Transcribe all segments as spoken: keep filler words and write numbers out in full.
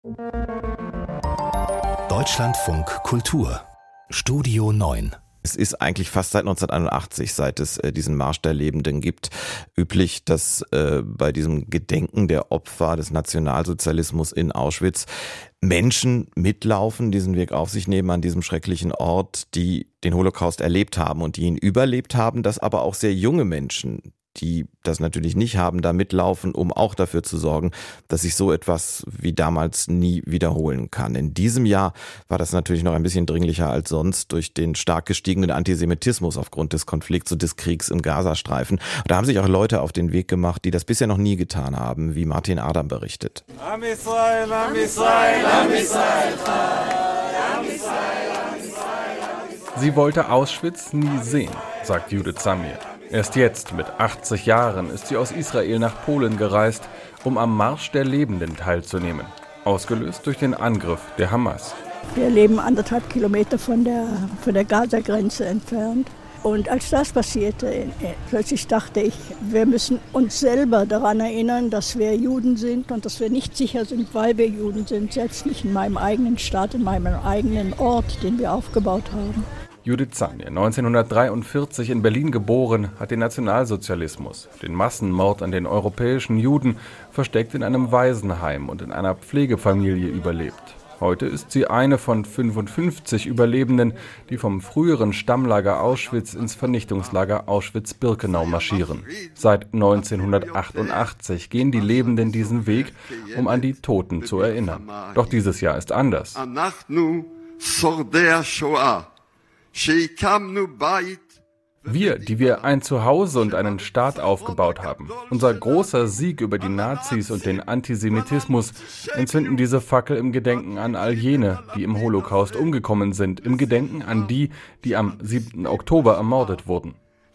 Deutschlandfunk Kultur Studio neun. Es ist eigentlich fast seit neunzehnhunderteinundachtzig, seit es äh, diesen Marsch der Lebenden gibt, üblich, dass äh, bei diesem Gedenken der Opfer des Nationalsozialismus in Auschwitz Menschen mitlaufen, diesen Weg auf sich nehmen an diesem schrecklichen Ort, die den Holocaust erlebt haben und die ihn überlebt haben, dass aber auch sehr junge Menschen, die das natürlich nicht haben, da mitlaufen, um auch dafür zu sorgen, dass sich so etwas wie damals nie wiederholen kann. In diesem Jahr war das natürlich noch ein bisschen dringlicher als sonst durch den stark gestiegenen Antisemitismus aufgrund des Konflikts und des Kriegs im Gazastreifen. Und da haben sich auch Leute auf den Weg gemacht, die das bisher noch nie getan haben, wie Martin Adam berichtet. Am Israel, Am Israel, Am Israel, Am Israel, Am Israel. Sie wollte Auschwitz nie sehen, sagt Judith Samir. Erst jetzt, mit achtzig Jahren, ist sie aus Israel nach Polen gereist, um am Marsch der Lebenden teilzunehmen. Ausgelöst durch den Angriff der Hamas. Wir leben anderthalb Kilometer von der, von der Gaza-Grenze entfernt. Und als das passierte, plötzlich dachte ich, wir müssen uns selber daran erinnern, dass wir Juden sind und dass wir nicht sicher sind, weil wir Juden sind. Selbst nicht in meinem eigenen Staat, in meinem eigenen Ort, den wir aufgebaut haben. Judith Samir, neunzehnhundertdreiundvierzig in Berlin geboren, hat den Nationalsozialismus, den Massenmord an den europäischen Juden, versteckt in einem Waisenheim und in einer Pflegefamilie überlebt. Heute ist sie eine von fünfundfünfzig Überlebenden, die vom früheren Stammlager Auschwitz ins Vernichtungslager Auschwitz-Birkenau marschieren. Seit neunzehnhundertachtundachtzig gehen die Lebenden diesen Weg, um an die Toten zu erinnern. Doch dieses Jahr ist anders. Wir, die wir ein Zuhause und einen Staat aufgebaut haben, unser großer Sieg über die Nazis und den Antisemitismus, entzünden diese Fackel im Gedenken an all jene, die im Holocaust umgekommen sind, im Gedenken an die, die am siebten Oktober ermordet wurden.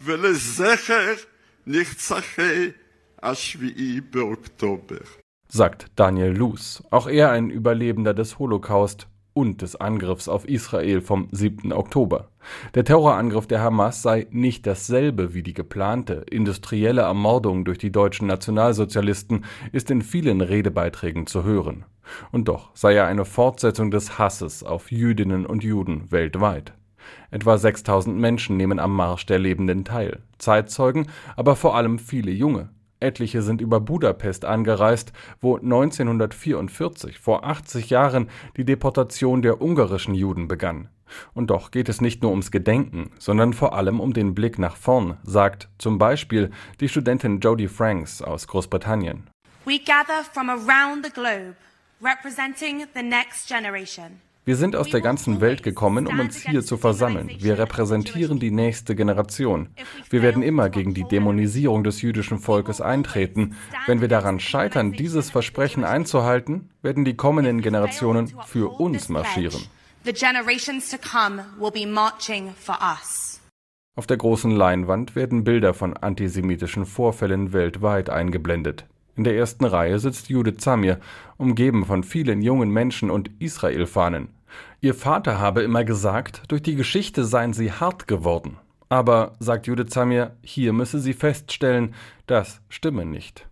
Sagt Daniel Luz, auch er ein Überlebender des Holocaust und des Angriffs auf Israel vom siebten Oktober. Der Terrorangriff der Hamas sei nicht dasselbe wie die geplante industrielle Ermordung durch die deutschen Nationalsozialisten, ist in vielen Redebeiträgen zu hören. Und doch sei er eine Fortsetzung des Hasses auf Jüdinnen und Juden weltweit. Etwa sechstausend Menschen nehmen am Marsch der Lebenden teil. Zeitzeugen, aber vor allem viele Junge. Etliche sind über Budapest angereist, wo neunzehnhundertvierundvierzig, vor achtzig Jahren, die Deportation der ungarischen Juden begann. Und doch geht es nicht nur ums Gedenken, sondern vor allem um den Blick nach vorn, sagt zum Beispiel die Studentin Jodie Franks aus Großbritannien. We gather from around the globe, representing the next generation. Wir sind aus der ganzen Welt gekommen, um uns hier zu versammeln. Wir repräsentieren die nächste Generation. Wir werden immer gegen die Dämonisierung des jüdischen Volkes eintreten. Wenn wir daran scheitern, dieses Versprechen einzuhalten, werden die kommenden Generationen für uns marschieren. Auf der großen Leinwand werden Bilder von antisemitischen Vorfällen weltweit eingeblendet. In der ersten Reihe sitzt Judith Samir, umgeben von vielen jungen Menschen und Israel-Fahnen. Ihr Vater habe immer gesagt, durch die Geschichte seien sie hart geworden. Aber, sagt Judith Samir, hier müsse sie feststellen, das stimme nicht.